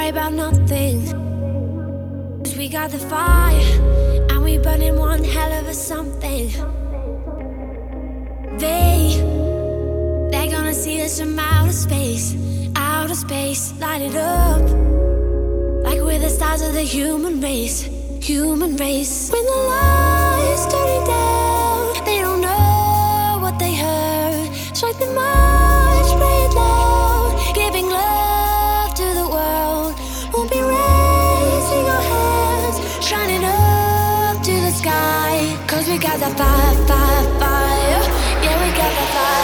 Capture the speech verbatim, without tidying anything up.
worry about nothing. 'Cause we got the fire, and we burning one hell of a something. They, they're gonna see us from outer space, outer space, light it up. Like we're the stars of the human race, human race. When the lights turning down, they don't know what they heard. Strike the march, play it loud, giving love to the world. We'll be raising our hands, shining up to the sky. 'Cause we got that fire, fire, fire. Yeah, we got that fire.